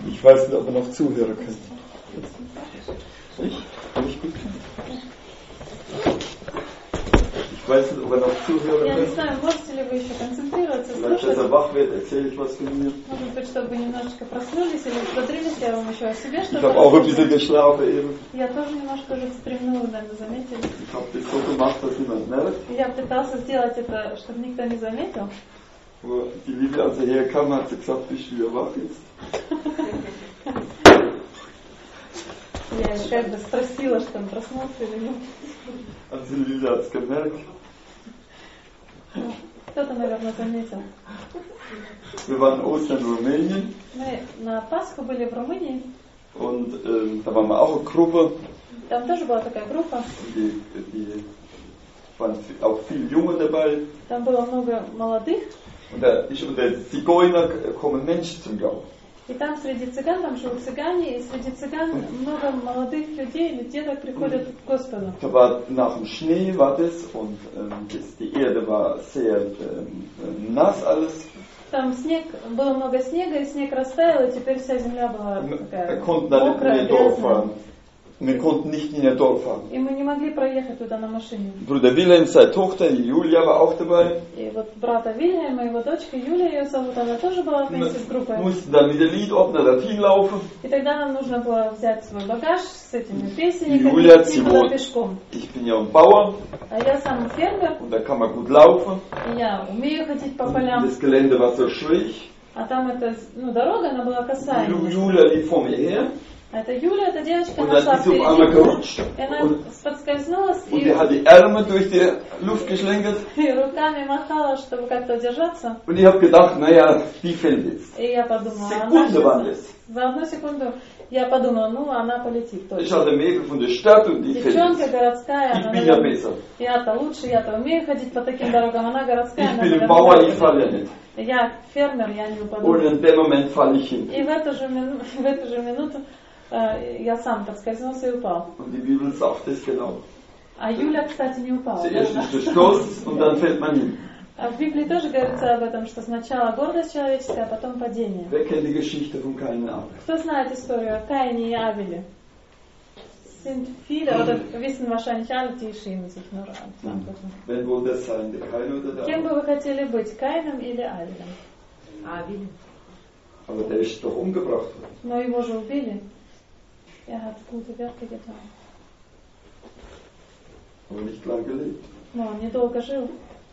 Ich weiß nicht, ob wir noch zuhören können. Kann ich gut können? Ich weiß nicht, ob wir noch zuhören Я не können. знаю, можете ли вы еще концентрироваться, Vielleicht, dass слушать. er wach wird, erzähle ich was von mir. Может быть, чтобы вы немножечко проснулись или взбодрились, я вам еще о себе Ich что-то habe auch ein bisschen расскажу. geschlafen eben. Я тоже немножко уже вздремнула, наверное, заметили. Ich habe das so gemacht, dass niemand merkt. Я пытался сделать это, чтобы никто не заметил. Aber die Liebe, als er herkam, hat sie gesagt, bist du wieder wach jetzt? Я как бы спросила, что он проснулся или нет. Also die Liebe hat es gemerkt. Кто-то, наверное, заметил. Wir waren Ostern in Rumänien Мы на Пасху были в Румынии. und da waren wir auch eine Gruppe. Там тоже была такая группа. Die waren auch viele Junge dabei. Там было много молодых. Und da ist unter Zigeuner kommen Menschen zum Glauben. И там среди цыган, там живут цыгане, и среди цыган много молодых людей или деток приходят к Господу. Da war nach dem Schnee war das und die Erde war sehr nass alles. Там снег, было много снега, и снег растаял, и теперь вся земля была Wir такая konnten da nicht in мокрая, ihr Dorf грязная. fahren. Wir konnten nicht in ihr Dorf fahren. И мы не могли проехать туда на машине. Bruder Wilhelm, seine Tochter, die Julia, war auch dabei. И вот брата Вильяма, его дочка Юлия, ее зовут, она тоже была вместе с Wir группой. mussten dann mit dem Liedordner dorthin laufen. И тогда нам нужно было взять свой багаж с этими Julia песенниками и идти туда Zimot. пешком. Ich bin ja ein Bauer А я сам фермер, und da kann man gut laufen. и я умею ходить по Und полям. das Gelände war so schräg. А там эта, дорога, она была косая. Julia lief vor mir her А это Юля, эта девочка, und она dann шла ist sie auf einmal впереди. gerutscht. И она Und подскользнулась die hat die Ärmel durch die Luft geschlenkert. и руками махала, чтобы как-то удержаться. Und ich habe gedacht, naja, die fällt jetzt. И я подумала, Sekunde war das. за одну секунду я подумала, она полетит Ich точно. hatte Mädel von der Stadt und die fällt Девчонка jetzt. городская, Ich она, bin ja наверное, besser. я-то лучше, я-то умею ходить по таким дорогам, она городская, Ich она, bin ein наверное, Bauer, не ich falle ja упадет. nicht. Я фермер, я не упаду. Und in dem Moment falle ich hin. И в эту же минуту я сам подскользнулся и упал. Und die Bibel sagt es genau. А Юля, кстати, не упала. Zuerst ist der Stoß und dann fällt man hin. А в Библии тоже говорится об этом, что сначала гордость человеческая, а потом падение. Wer kennt die Geschichte von Kain und Abel? Кто знает историю о Каине и Авеле? Sind viele, oder wissen wahrscheinlich alle, die schienen sich nur an. Wer wohl das sein, der Kain oder der Кем Abel? бы вы хотели быть, Каином или Авелем? Авель. Aber der ist doch umgebracht worden. Но его же убили. Hat gute Werke getan. Aber nicht lang gelebt. Но он недолго жил.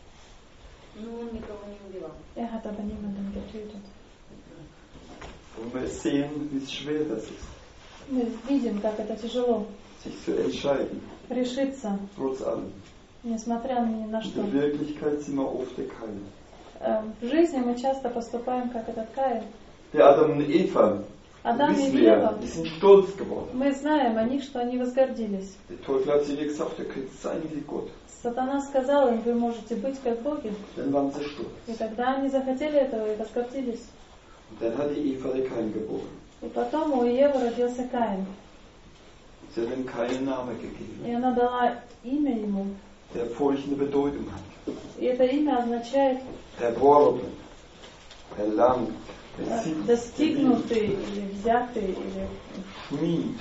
Ну, он никого не убивал. Hat aber niemanden getötet. Und wir sehen, wie schwer das ist, Мы видим, как это тяжело. sich zu entscheiden, Решиться, trotz allem. несмотря ни на In что. der Wirklichkeit sind wir oft der Kain. В жизни мы часто поступаем, как этот Каин. Der Adam und Eva, Адам и wissen wir, Ева, die sind stolz geworden. мы знаем о них, что они возгордились. Der Teufel hat zu ihnen gesagt, ihr könnt sein wie Gott. Сатана сказал им, вы можете быть как боги. Dann waren sie stolz. И тогда они захотели этого и возгордились. Und dann hat die Eva den Kain geboren. И потом у Евы родился Каин. Sie hat ihm keinen Namen И gegeben, она дала имя ему. der folgende Bedeutung hat. И это имя означает Erworben, erlangt, besitzt, достигнутый, или взятый, или Schmied.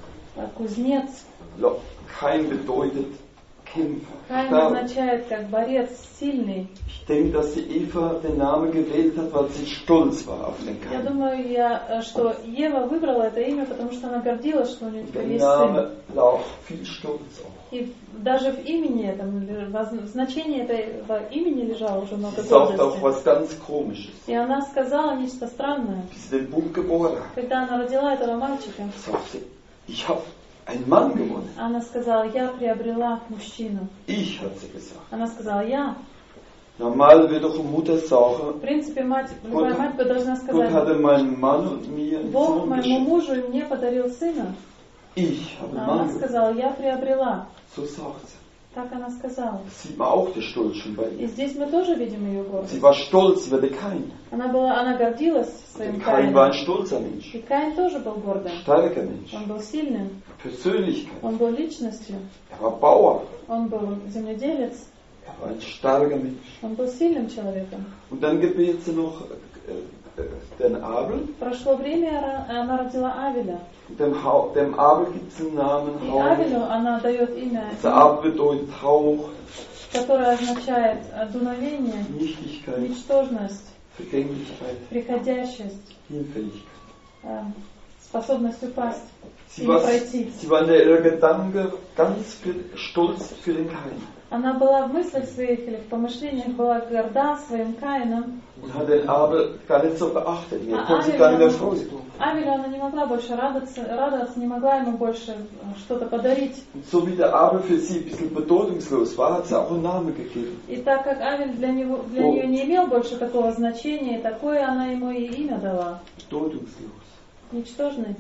кузнец. Kain bedeutet Kämpfer, Каин stark. означает как борец, сильный. Ich denke, dass die Eva den Namen gewählt hat, weil sie stolz war auf den Я Kain. думаю, что Ева выбрала это имя, потому что она гордилась, что у нее Der есть сын. Name lag viel Stolz auf. И даже в имени этом, в значении этого имени лежало уже много Sie sagt auch гордости. was ganz Komisches. И она сказала нечто странное. Wie sie den Bub geboren hat, Когда она родила этого мальчика, sagt sie, ich habe einen Mann gewonnen. она сказала, я приобрела мужчину. Ich, hat sie gesagt. Она сказала, я. Normal wird doch eine Mutter sagen, В принципе, любая мать бы должна Gott сказать, hatte meinem Mann und mir einen Бог Sohn моему geschenkt. мужу и мне подарил сына. Ich habe einen А Mann она gewonnen. сказала, я приобрела. So sagt sie. Так она сказала. Das sieht man auch, der Stolz schon bei И ihr. здесь мы тоже видим ее гордость. Sie war stolz über den Kain. Она гордилась своим Kain war ein Каином. stolzer Mensch, И Каин тоже был гордым. starker Mensch, Он был сильным. Persönlichkeit. Он был личностью. Er war Bauer, Он был земледелец. er war ein starker Mensch. Он был сильным человеком. Und dann gebärt sie noch den Abel. Прошло время, она родила Авеля. Dem Abel gibt es einen Namen, И Hauch. Авелю она дает имя, Der Abel bedeutet Hauch, которое означает дуновение, Nichtigkeit, ничтожность, Vergänglichkeit, приходящесть, Hinfälligkeit. способность упасть Sie или war, пройти. sie war in ihrer Gedanke ganz stolz für den Kain Она была в мыслях своих или в помышлениях была горда своим Каином. und hat den Abel gar nicht so beachtet. Er konnte sich gar nicht mehr freuen. Авелю она не могла больше радоваться, не могла ему больше что-то подарить. Und so wie der Abel für sie ein bisschen bedeutungslos war, hat sie auch einen Namen gegeben. И так как Авель для нее не имел больше такого значения, такое она ему и имя дала. Bedeutungslos. Ничтожный.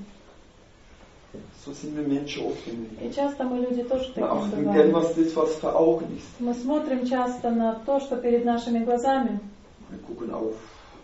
So sind wir Menschen oft im Leben. И часто мы люди тоже Wir таким achten gern, бываем. was vor Augen ist. Мы смотрим часто на то, что перед нашими глазами. Wir gucken auf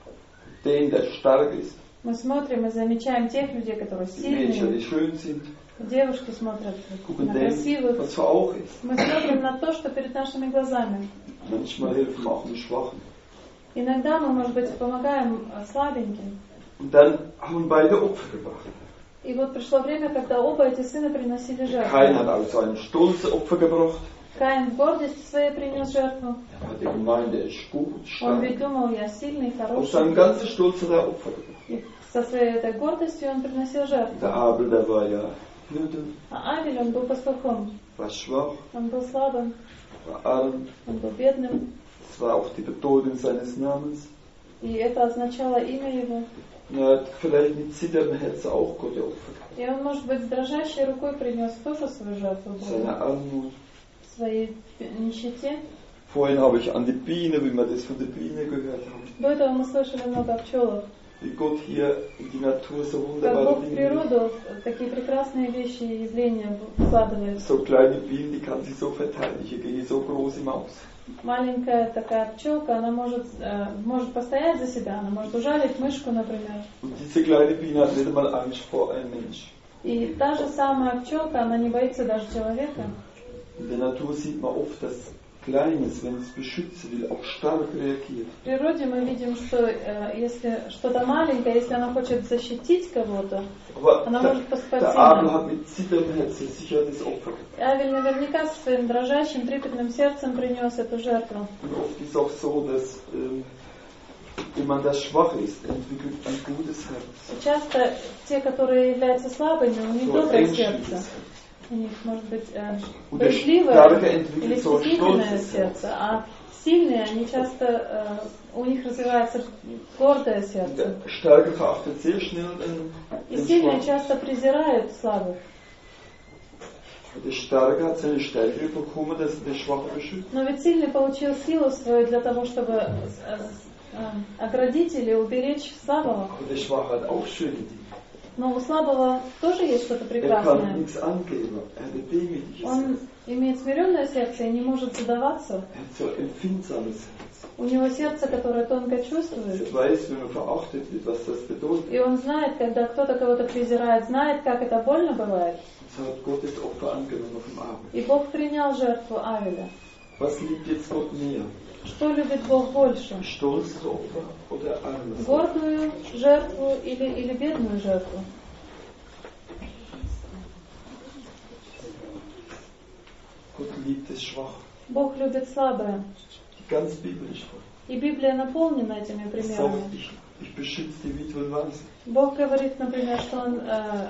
den, der stark ist. Мы смотрим и замечаем тех людей, которые Die Mädchen, die сильные. schön sind. Девушки смотрят Gucken на den, красивых. was vor Augen ist. Мы смотрим на то, что перед нашими глазами. Manchmal helfen wir auch den Schwachen. Иногда мы, может быть, помогаем слабеньким. Und dann haben beide Opfer gebracht. И вот пришло время, когда оба эти сына приносили Kain hat жертву. also ein stolzes Opfer gebracht. Каин в гордости своей принес жертву. Er hat gemeint, er ist gut, Он stark. ведь думал, я сильный, Auf seinem хороший. ganzen Stolz hat er Opfer gebracht. И со своей этой гордостью он приносил жертву. Der Abel, der war ja Hirte, А Авель, он был пастухом. war schwach, Он был слабым, war arm. он был бедным. Das war auch die Bedeutung seines Namens. И это означало имя его. Er hat vielleicht mit zitterndem Herzen auch Gott Opfer gebracht. И он, может быть, с дрожащей рукой принес тоже свою жертву Seine Богу. Armut. В своей нищете. Vorhin habe ich an die Biene, wie wir das von der Biene gehört haben, До этого мы слышали много о пчелах. wie Gott hier in die Natur so Как wunderbare Бог в Dinge. природу такие прекрасные вещи и явления вкладывает. So kleine Bienen, die kann sich so verteidigen, gehen so groß im Haus. Маленькая такая пчелка, она может постоять за себя, она может ужалить мышку, например. Und diese kleine Biene hat nicht einmal Angst vor einem Mensch. И та же самая пчелка, она не боится даже человека. In der Natur sieht man oft, dass Kleines, wenn es beschützen will, auch stark reagiert. В природе мы видим, что если что-то маленькое, если она хочет защитить кого-то, Aber она может поступать der Abel сильно. hat mit zitterndem Herzen sicher das Opfer gebracht. Авель наверняка со своим дрожащим, трепетным сердцем принес эту жертву. Und oft ist es auch so, dass jemand, der schwach ist, entwickelt ein gutes Herz. И часто те, которые являются слабыми, у них So ein доброе ängstliches сердце. Herz. У них может быть Und der брезгливое Starke или entwickelt so ein стеснительное stolzes Herz. сердце, а сильные, они часто, у них развивается гордое Und сердце. der Starke verachtet sehr schnell И den сильные Schwachen. часто презирают слабых. Und der Starke hat seine Stärke bekommen, dass er den Schwachen beschützt. Но ведь сильный получил силу свою для того, чтобы оградить или уберечь слабого. Aber der Schwache hat auch schöne Dinge. Но у слабого тоже есть что-то Er kann прекрасное. nichts angeben. Er hat ein demütiges Он Herz. имеет смиренное сердце и не может задаваться. Er hat so ein empfindsames Herz. У него сердце, которое тонко Er чувствует. weiß, wenn man verachtet wird, was das bedeutet. И он знает, когда кто-то кого-то презирает, знает, как это больно бывает. So hat Gott das Opfer angenommen vom Abel. И Бог принял жертву Авеля. Was liebt jetzt Gott mehr? Что любит Бог больше? Stolzes Opfer oder armes Opfer? Гордую жертву или бедную жертву? Gott liebt es schwach. Бог любит слабое. Die ganz biblische. И Библия наполнена этими Er примерами. sagt, ich beschütze die Witwe und Waise. Бог говорит, например, что Он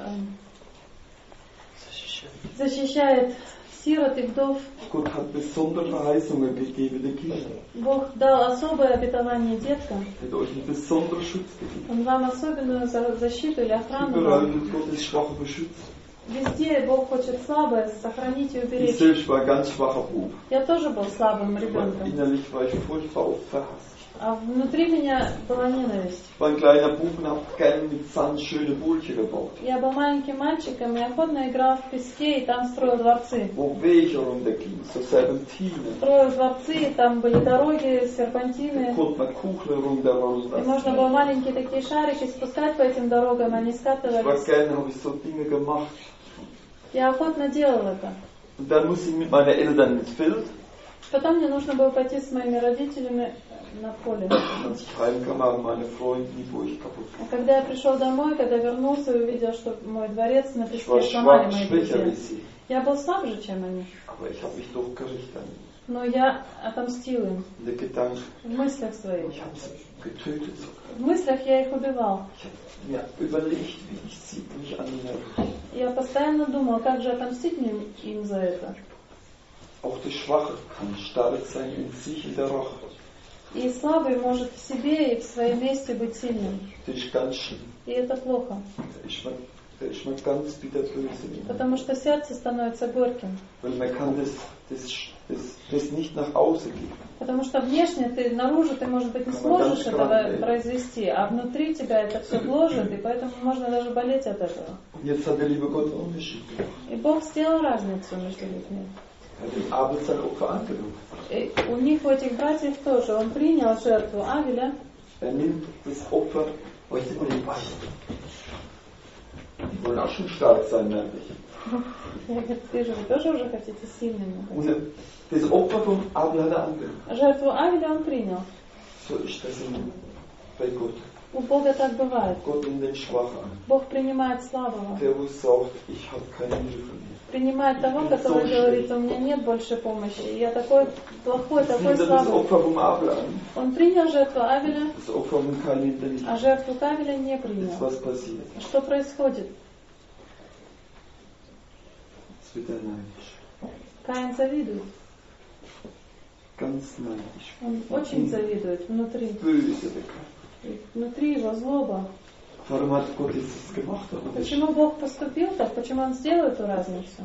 защищает сирот и вдов. Gott hat besondere Verheißungen gegeben den Kindern. Бог дал особое обетование деткам. Er hat euch einen besonderen Schutz gegeben. Он вам особенную защиту или охрану Überall дал. wird Gott das Schwache beschützen. Везде Бог хочет слабое сохранить и Ich уберечь. selbst war ein ganz schwacher Bub. Я тоже был слабым Aber ребенком. innerlich war ich furchtbar oft verhasst. А внутри меня была ненависть. Ich war ein kleiner Bub und habe gerne mit Sand schöne Burgen gebaut. Я был маленьким мальчиком и охотно играл в песке и там строил дворцы. Wo Wege runtergingen, so Serpentinen. Строил дворцы, и там были дороги, серпантины. Konnte man Kuchen runterrollen И можно lassen. было маленькие такие шарики спускать по этим дорогам, они Ich war скатывались. gerne, habe ich so Dinge gemacht. Я охотно делал это. Und dann musste ich mit meinen Eltern ins Feld. Потом мне нужно было пойти с моими родителями на поле. Als ich heimkam, haben meine Freunde die Burg kaputt А gemacht. когда я пришел домой, когда вернулся и увидел, что мой дворец на Ich war песке сломали schwach, мои schwächer друзья. wie sie. Я был слабже, чем они. Aber ich habe mich doch gerichtet an ihnen. Но я отомстил им In der Gedanke, в мыслях своих. ich habe sie getötet sogar. В мыслях я их убивал. Ich habe mir überlegt, wie ich sie nicht an ihnen erwische. Я постоянно думал, как же отомстить им за это. Auch der Schwache kann stark sein in sich in der Rache. И слабый может в себе и в своем месте быть сильным. Das ist ganz schlimm. И это плохо. Da ist man ganz bitterböse. Потому что сердце становится горьким. Weil man kann das nicht nach außen geben. Потому что внешне наружу ты, может быть, не сможешь этого произвести, а внутри тебя это все гложет, и поэтому можно даже болеть от этого. Und jetzt hat der liebe Gott einen Unterschied gemacht. И Бог сделал разницу между людьми. Er hat dem Abel sein Opfer angenommen. И у них, у этих братьев тоже, он принял жертву Авеля. Er nimmt das Opfer, was immer die Weißen. Die wollen auch schon stark sein, merke ich. Я говорю, вижу, вы тоже уже хотите сильными. Und das Opfer vom Abel hat er angenommen. Жертву Авеля он принял. So ist das bei Gott. У Бога так бывает. Gott nimmt den Schwachen an. Бог принимает слабого. Der, wo sagt, ich habe keine Hilfe mehr. Принимает того, который говорит, у меня нет больше помощи. И я такой плохой, такой Nimmt er das слабый. Opfer vom Abel an. Он принял жертву Авеля, Das Opfer vom Kain nimmt er nicht. а жертву Авеля не Jetzt принял. was passiert? Что происходит? Jetzt wird er neidisch. Каин завидует. Ganz neidisch. Он очень завидует внутри. Böse bekannt. И внутри его злоба. Warum hat Gott das gemacht? Почему Бог поступил так? Почему Он сделал эту разницу?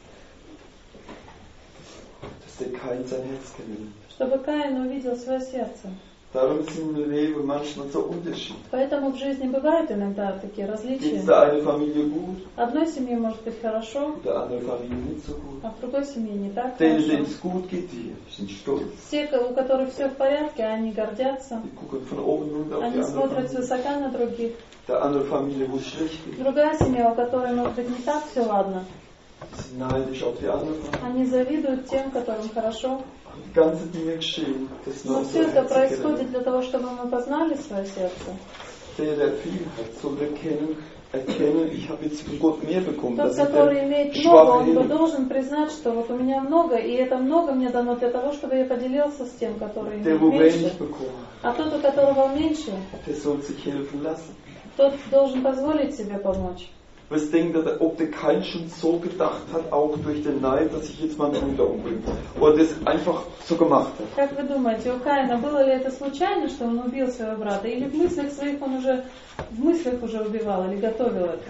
Dass der Kain sein Herz kennenlernt. Чтобы Каин увидел свое сердце. Darum sind im Leben manchmal so Unterschiede. Поэтому в жизни бывают иногда такие Geht различия. es der eine Familie gut, Одной семье может быть хорошо, der anderen Familie nicht so gut. а в другой семье не так Denen, хорошо. denen es gut geht, die sind stolz. Те, у которых все в порядке, они гордятся. Die gucken von oben runter auf die Они andere смотрят Familie. свысока на других. Der andere Familie, wo es schlecht geht, Другая семья, у которой, может быть, не так все ладно, die sind neidisch auf die andere Familie. они завидуют тем, которым хорошо. Die ganzen Dinge geschehen, das Но nur все so это Herz происходит kennen. для того, чтобы мы познали свое сердце. Der viel hat, soll erkennen, ich habe jetzt von Gott mehr bekommen. Тот, dass ich который der имеет много, schwache он Hilfe. должен признать, что вот у меня много, и это много мне дано для того, чтобы я поделился с тем, который Der, имеет wo wenig меньше. bekommen, А тот, у которого меньше, der soll sich helfen lassen. тот должен позволить себе помочь. Was denkt er, ob der Kain schon so gedacht hat, auch durch den Neid, dass ich jetzt meinen Bruder umbringe? Oder das einfach so gemacht hat? Как вы думаете, у Каина было ли это случайно, что он убил своего брата? Или в мыслях своих он уже убивал, или готовил это?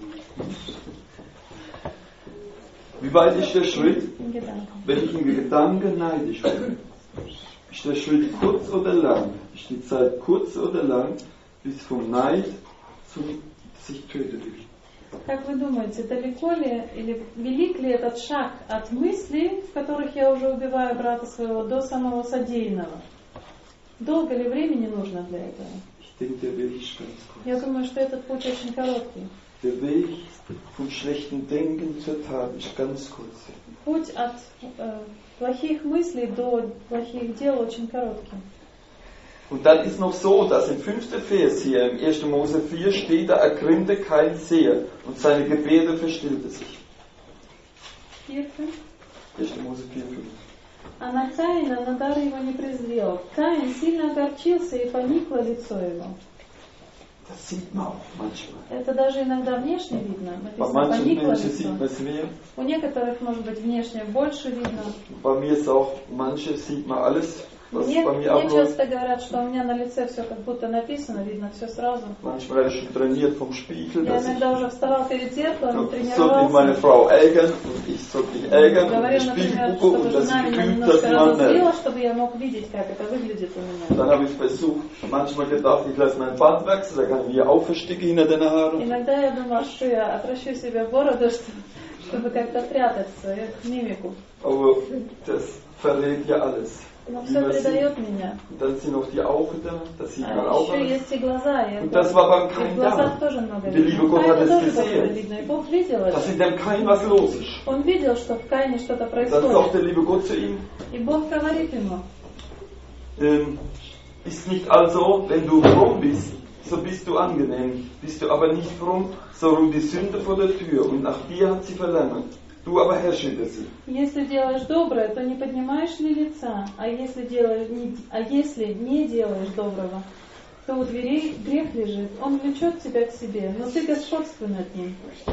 Wie weit ist der Schritt, Gedanken. wenn ich in Gedanken neidisch bin? Ist der Schritt kurz oder lang? Ist die Zeit kurz oder lang, bis vom Neid zum sich töten will? Как вы думаете, далеко ли или велик ли этот шаг от мыслей, в которых я уже убиваю брата своего, до самого содеянного? Долго ли времени нужно для этого? Ich denke, der Weg ist ganz kurz. Я думаю, что этот путь очень короткий. Der Weg vom schlechten Denken zur Tat ist ganz kurz. Путь от плохих мыслей до плохих дел очень короткий. Und dann ist noch so, dass im 5. Vers hier im 1. Mose 4 steht, da ergrimmte Kain sehr und seine Gebete verstillte sich. 1. Mose 4, 5. А на Каина Надар его не презрел. Каин сильно огорчился, и поникло лицо его. Das sieht man auch manchmal. Это даже иногда внешне видно. Bei Написано, manchen поникло Menschen лицо. sieht man es mehr. У некоторых, может быть, внешне больше видно. Bei mir ist auch, manche sieht man alles, was Мне bei mir abläuft. часто говорят, что у меня на лице все как будто написано, видно все сразу. Manchmal werde ich schon trainiert vom Spiegel, Я dass ich иногда уже вставал перед зеркалом и sollte ich meine тренировался. Frau ärgern und ich sollte mich ärgern und Говорил, ich Spiegel например, gucke чтобы und dass жена ich меня geübt, dass немножко jemand разозлила, merkt. чтобы я мог видеть, как это выглядит у меня. Dann habe ich versucht, manchmal gedacht, ich lasse mein Bart wachsen, da kann ich mir auch verstecken hinter den Haaren. Иногда я думала, что я отращу себе бороду, чтобы как-то прятать свою мимику. Aber das verrät ja alles. Но Wie все man sieht. придает меня. Und dann sind noch die Augen da, das sieht man А auch еще alles. есть и глаза. И Und das war beim и в Kain глазах da. тоже много Der liebe видно. Gott hat Каину es тоже много gesehen. видно. И Бог видел это. Dass in dem Kain was los ist. Он видел, что в Каине что-то Dann sagt происходит. der liebe Gott zu ihm, И Бог говорит ему, ist nicht also, wenn du fromm bist, so bist du angenehm. Bist du aber nicht fromm, so ruht die Sünde vor der Tür und nach dir hat sie verlangt. Du aber herrsch über sie. Если делаешь доброе, то не поднимаешь ли лица, а если не делаешь доброго, то у дверей грех лежит, он влечет тебя к себе, но ты господствуй над ним.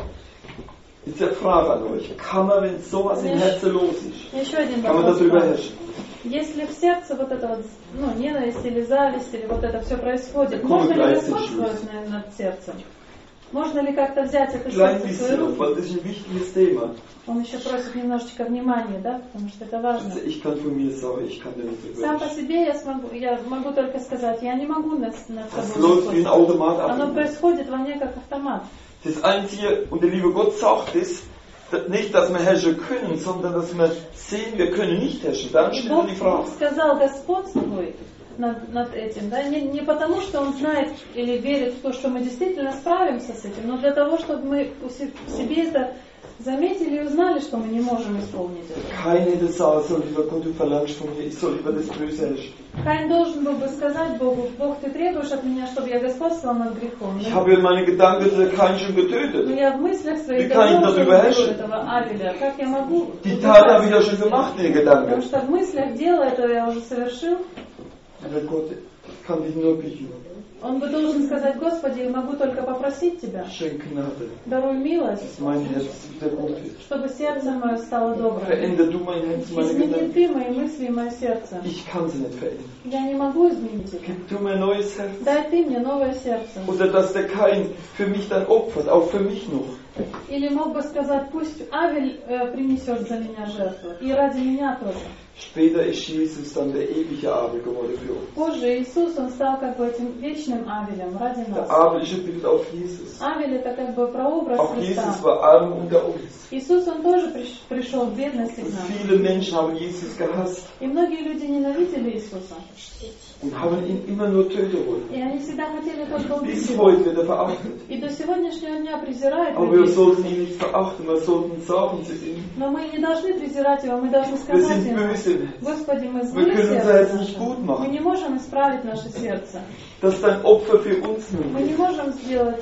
Jetzt eine Frage an euch. Kann man, wenn sowas im Herzen los ist, Еще один kann man вопрос. darüber herrschen? Если в сердце вот это вот, ненависть или зависть, или вот это все происходит, можно ли господствовать над сердцем? Можно ли как-то взять это сердце в свои руки? Das ist ein wichtiges Thema. Он еще просит немножечко внимания, да, потому что это важно. Ich kann von mir sagen, ich kann da nicht drüber Сам по себе я могу только сказать, я не могу над Das собой läuft wie ein Automat ab. Оно происходит во мне как автомат. Das Einzige, und der liebe Gott sagt es, nicht, dass wir herrschen können, sondern dass wir sehen, wir können nicht herrschen. Dann stellt die Frage. Бог сказал, господствуй над этим, да, не потому, что Он знает или верит в то, что мы действительно справимся с этим, но для того, чтобы мы в себе это заметили и узнали, что мы не можем исполнить это. Keiner hätte sagen sollen, lieber Gott, du verlangst von mir, ich soll über das Böse herrschen. Каин должен был бы сказать Богу, Бог, ты требуешь от меня, чтобы я господствовал над грехом. Ich habe ja meine Gedanken für Kain schon getötet. Но я в мыслях своих Wie kann ich darüber herrschen? этого Авеля. Как я могу? Die Tat habe ich ja schon gemacht, die Gedanken. Потому что в мыслях дело этого я уже совершил. Aber Gott, ich kann dich nur bitten. Он бы должен сказать, Господи, я могу только попросить Тебя, Schenk Gnade, даруй милость, dass mein Herz wieder gut wird. чтобы сердце мое стало добрым. Veränder du mein Herz, meine Измени Gedanken. Ты мои мысли и мое сердце. Ich kann sie nicht verändern. Я не могу изменить это. Gib du mir ein neues Herz. Дай Ты мне новое сердце. Oder dass der Kain für mich dann opfert, auch für mich noch. Или мог бы сказать, пусть Авель принесет за меня жертву, и ради меня тоже. Später ist Jesus dann der ewige Abel geworden für uns. Позже Иисус, Он стал как бы этим вечным Авелем ради Der нас. Abel ist ein Bild auf Jesus. Авель это как бы прообраз Auch Христа. Jesus war arm unter uns. Иисус, Он тоже пришел в бедности к Und нам. viele Menschen haben Jesus gehasst И многие люди ненавидели Иисуса. und haben ihn immer nur töten wollen. И они всегда хотели только убить Bis Его. heute wird er verachtet. И до сегодняшнего дня презирают Aber wir людей. sollten ihn nicht verachten, wir sollten sagen zu ihm, Но мы не должны презирать Его, мы должны wir сказать sind Ему, böse. Господи, мы Wir злые können unser сердце Herz nicht gut наше. Мы machen. не можем исправить наше сердце. Dass dein Opfer für uns Мы nun не ist. можем сделать,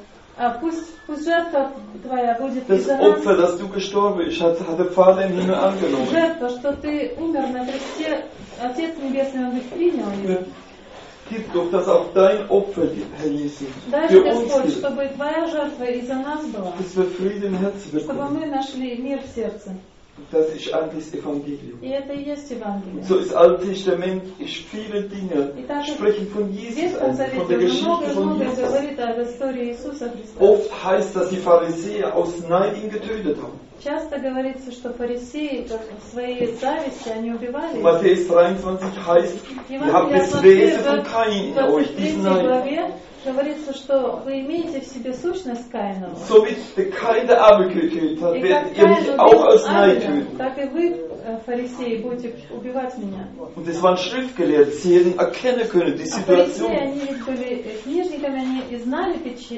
пусть жертва Твоя будет Das из-за нас. Opfer, dass du gestorben bist, hat der Vater im Himmel angenommen. Жертва, что Ты умер на кресте, Отец Небесный, Он ведь принял ее. Gib doch, dass auch dein Opfer, Herr Jesus, Дай für же, uns Господь, gilt. чтобы Твоя жертва из-за нас была, Dass wir Frieden im Herzen чтобы bekommen. мы нашли мир в сердце. Das ist eigentlich das Evangelium. И это и есть Евангелие. So ist Alte Testament, ist viele Dinge Итак, sprechen von В Jesus, Ветхом von der Завете Geschichte von много Jesus. говорит об истории Иисуса Христа. Oft heißt, dass die Pharisäer aus Neid ihn getötet haben. Часто говорится, что фарисеи в своей зависти, они убивали. In Matthäus 23 heißt, ihr habt Евангелие das от Wesen von Матфея, Kain in в euch, 23 diesen Neid. главе, говорится, что вы имеете в себе сущность Каинова. So wie der Kain der Abel getötet hat, И werdet как ihr mich Каин auch aus убил Neid Авеля, töten. так и вы, фарисеи, будете убивать меня. Und das waren Schriftgelehrte, sie hätten erkennen können, die А фарисеи, Situation. они ведь были книжниками, они и знали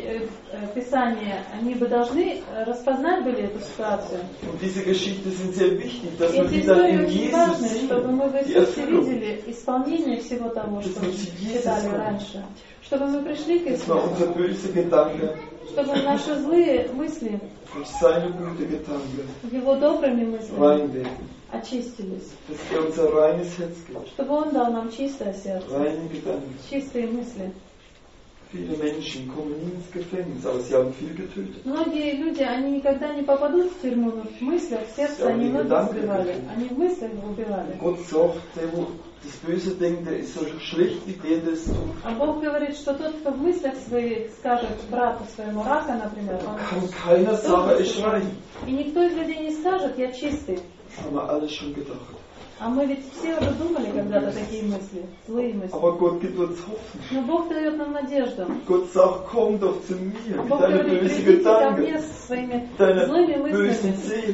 Писание, они бы должны распознать были эту ситуацию. Und diese Geschichten sind sehr wichtig, dass И wir эти die dann истории in очень Jesus важны, sehen, чтобы мы в die Иисусе Erfüllung. видели исполнение всего того, что мы Jesus читали kommt. раньше. Чтобы мы пришли к Das war Иисусу, unser böse Gedanke чтобы наши злые мысли durch seine gute Gedanken Его добрыми мыслями reinwerden. очистились. Dass er unser reines Herz gibt, Чтобы Он дал нам чистое сердце, reine Gedanken. чистые мысли. Viele Menschen kommen nie ins Gefängnis, aber sie haben viel getötet. Многие люди, они никогда не попадут в тюрьму, но в мыслях, в сердце они много убивали. Они в мыслях убивали. Gott sagt, der, wo das Böse denkt, der ist so schlecht wie der, das tut. А Бог говорит, что тот, кто в мыслях своих скажет брату своему рака, например, он Kann keiner sagen, er ist rein. и никто из людей не скажет, я чистый. Das haben wir alles schon gedacht. А мы ведь все уже думали когда-то такие мысли, злые мысли. Aber Gott gibt uns Hoffnung. Но Бог дает нам надежду. Gott sagt, komm doch zu mir А mit Бог deinen говорит, bösen придите ко мне Gedanken, со своими deiner злыми bösen мыслями, Seele.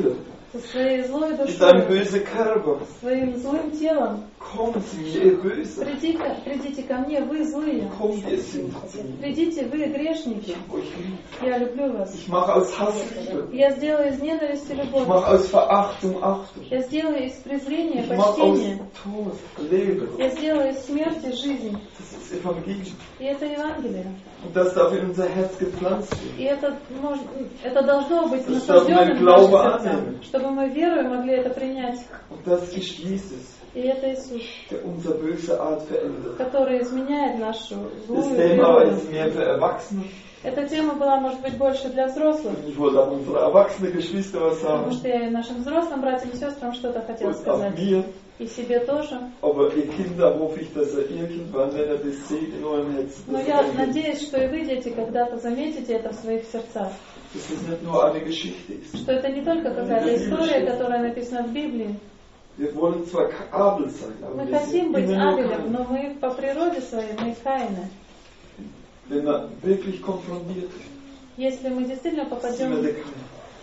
со своей злой mit deinem душой, bösen Körper. своим злым телом. Kommt zu mir, ihr Böse. Придите ко мне, вы злые. Kommt, ihr Sünder zu mir. Придите, вы грешники. Ich liebe. Я люблю вас. Ich mache aus Hass Liebe. Я сделаю из ненависти Ich любовь. mache aus Verachtung Achtung. Я сделаю из презрения Ich mache aus почтение. Tod Leben. Я сделаю из смерти жизнь. Das ist Evangelium. И это Евангелие. Und das darf in unser Herz gepflanzt werden. И это должно быть Das darf mein насажденным в Glaube наших сердцах, annehmen. чтобы мы верой могли это принять. Und das ist Jesus, И это Иисус, der unsere böse Art verändert. который изменяет нашу Das злую Thema природу. ist mehr für Erwachsene. Эта тема была, может быть, больше для взрослых, Und ich wollte auch unsere erwachsenen Geschwister was потому sagen. что я и нашим взрослым братьям и сестрам что-то хотела Und auch сказать. mir. И себе тоже. Aber ihr Kinder hoffe ich, dass ihr irgendwann, wenn ihr das seht, in eurem Herzen. Но я надеюсь, что и вы, дети, когда-то заметите это в своих сердцах. Dass es nicht nur eine Geschichte ist. Что это не только какая-то история, которая написана в Библии. Wir wollen zwar Abel sein, aber Мы wir хотим sind быть immer nur Авелем, Kain. но мы по природе своей, мы Каины. Wenn man wirklich konfrontiert ist, Если мы действительно sind wir попадем der Kain.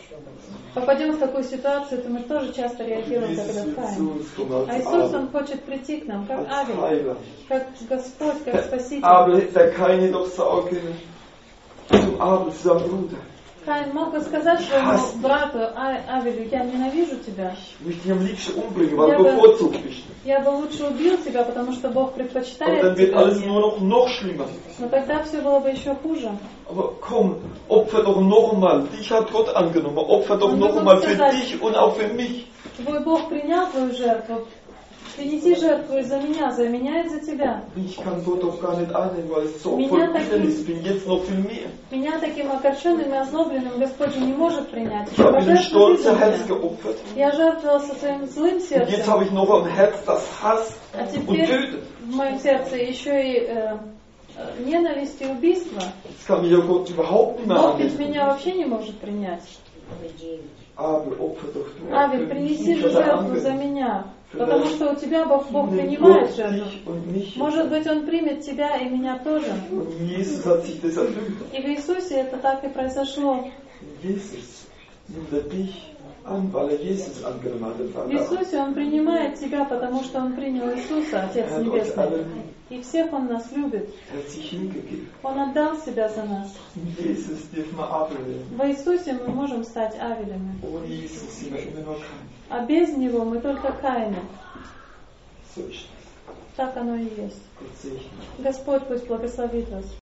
в такую ситуацию, то мы тоже часто реагируем как Jesus этот will zu Каин. uns kommen А als Иисус, Abel, Он хочет прийти к нам, как als Авель, Heiler. как Господь, как Спаситель. Abel, der Kain hätte doch sagen können, zum Abel, zu seinem Bruder, Каин мог бы сказать своему брату Авелю: я ненавижу тебя. ich möchte dich am liebsten umbringen, weil Ja, du aber- bevorzugt bist. Я бы лучше убил тебя, потому что Бог Aber предпочитает dann wird тебя alles мне. nur noch schlimmer. Но тогда все было бы еще хуже. Aber komm, opfer doch noch einmal. Dich hat Gott angenommen. Opfer doch Und noch du einmal musst für gesagt- dich und auch für mich. Твой Бог принял твою жертву. Принеси жертву за меня и за тебя. Ich kann Gott doch gar nicht annehmen, weil ich so Меня voll таким- Bitternis bin. Jetzt noch viel mehr. Меня таким огорченным и озлобленным Господь не может принять. Ich habe mir ein Пожертвуй ты за stolzes Herz меня. geopfert. Я жертвовал со своим злым Und jetzt сердцем, habe ich noch ein Herz, das hasst а und теперь tötet. в моем сердце еще и ненависть и убийство. Das kann mir ja Gott überhaupt nicht mehr Бог ведь меня annehmen. вообще не может принять. Aber opfer doch du. Авель, принеси же жертву за меня, потому что у тебя Бог Nimm принимает Gott, жертву. dich und mich. Может быть, Он примет тебя и меня тоже. Und Jesus hat sich das erfüllt. И в Иисусе это так и произошло. Jesus nimmt er dich an, weil er Jesus angenommen hat, den В Vater. Иисусе Он принимает тебя, потому что Он принял Иисуса, Отец Er hat uns alle Небесный. lieb. И всех Он нас любит. Er hat sich hingegeben. Он отдал себя за нас. In Jesus dürfen wir Abel werden. В Иисусе мы можем стать Авелями. Ohne Jesus sind wir immer nur Kain. А без Него мы только Каины. So ist es. Так оно и есть. Gott segne. Господь пусть благословит вас.